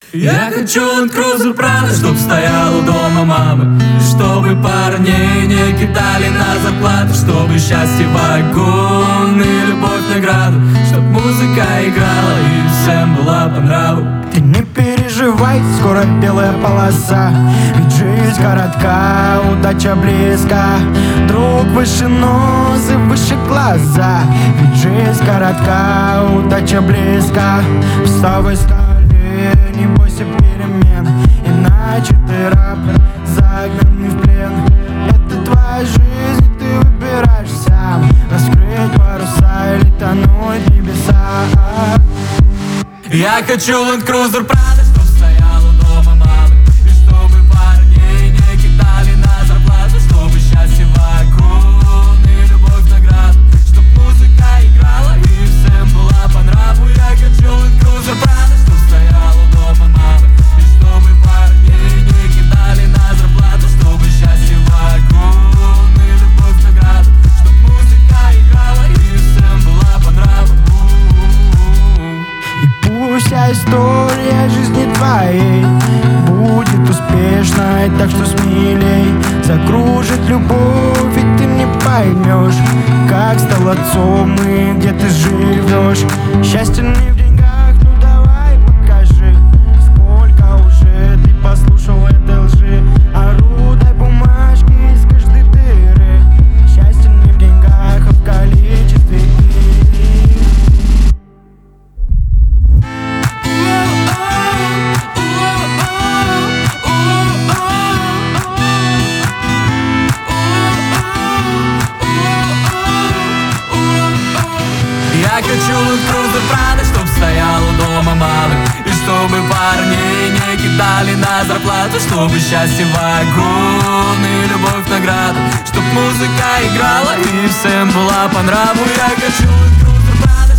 Я хочу Land Cruiser Prado, чтоб стоял у дома мамы, чтобы парней не кидали на зарплату, чтобы счастье вагон и любовь награду, чтоб музыка играла и всем была по нраву. Ты не переживай, скоро белая полоса, ведь жизнь коротка, удача близка. Друг выше нос и выше глаза, ведь жизнь коротка, удача близка. Вставай с колен, не бойся перемен, иначе ты раб, загнанный в плен. Это твоя жизнь, и ты выбираешь сам, раскрыть паруса или тонуть в небеса. Я хочу Land Cruiser Prado, чтоб стоял у дома мамы, и чтобы парней не кидали на зарплату, чтобы счастье вагон и любовь награду, чтоб музыка играла и всем была по нраву. Я хочу Land Cruiser Prado, чтоб стоял у дома мамы, и чтобы парней не кидали на зарплату, чтобы счастье вагон и любовь награду, чтоб музыка играла и всем была по нраву. Пусть вся история жизни твоей будет успешной, так что смелей. Закружит любовь, и ты не поймешь, как стал отцом и где ты живешь. Счастье не в деньгах, ну давай покажи, сколько уже ты послушал этой лжи. Орудой бумажки из каждой дыры. Счастье не в деньгах, а в количестве их. Я хочу Land Cruiser Prado, чтоб стоял у дома мамы, и чтобы парней не кидали на зарплату, чтобы счастье вагон и любовь награду, чтоб музыка играла и всем была по нраву. Я хочу Land Cruiser Prado,